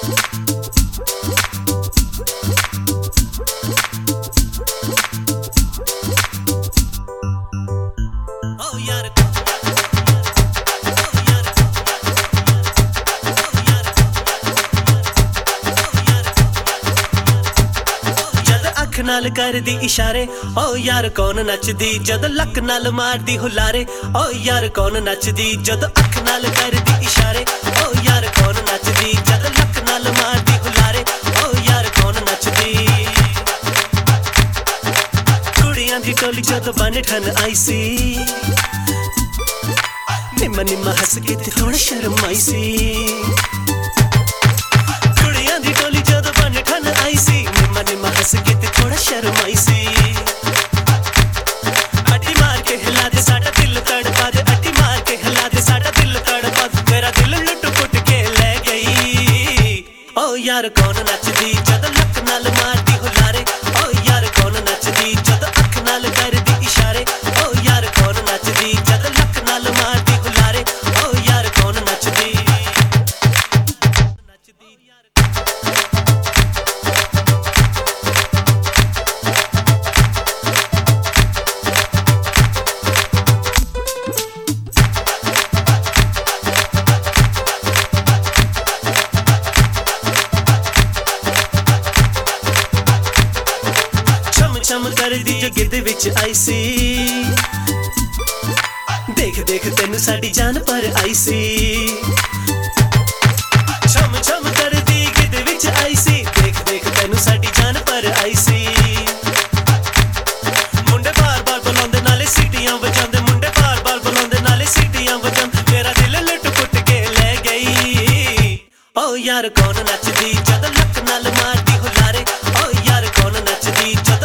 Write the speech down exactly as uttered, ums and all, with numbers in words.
नाल कर दी इशारे ओ यार कौन नचदी जद लक नाल मार दी हुलारे ओ यार कौन नचदी जद अख नाल कर दी इशारे ओ यार कौन नचदी जद लक नाल मार दी हुलारे ओ यार कौन नचदी कुड़ियां दी टोली जद बन ठन आई सी निम्मा निम्मा हस के ते थोड़ा शर्म आई सी कुड़ियां दी टोली जद बन ठन आई सी निम्मा निम्मा हस के ते थोड़ा शर्म आई सी अड्डी मार के हिला दे साडा दिल तड़पा दे अड्डी मार के हिला दे साडा दिल तड़पा दे मेरा दिल लुट पुट के ले गई ओ यार कौन नचदी जद लक नाल मार दी हुलारे ओ यार कौन नचदी जद अख नाल कर दी इशारे ओ यार कौन नचदी जद लक नाल मार दी हुलारे ओ यार कौन नचदी चम कर दी जो गिद्ध विच आई सी देख देख तेनू साडी जान पर आई सी चम चम कर दी गिद्ध विच आई सी देख देख तेनू साडी जान पर आई सी मुंडे बार बार बुलांदे नाले सीटियां वजांदे मुंडे बार बार बुलांदे नाले सीटियां वजांदे मेरा दिल लुट पुट के ले गई ओ यार कौन नचदी जद लक नाल मार दी हुलारे ओ यार कौन नचदी जद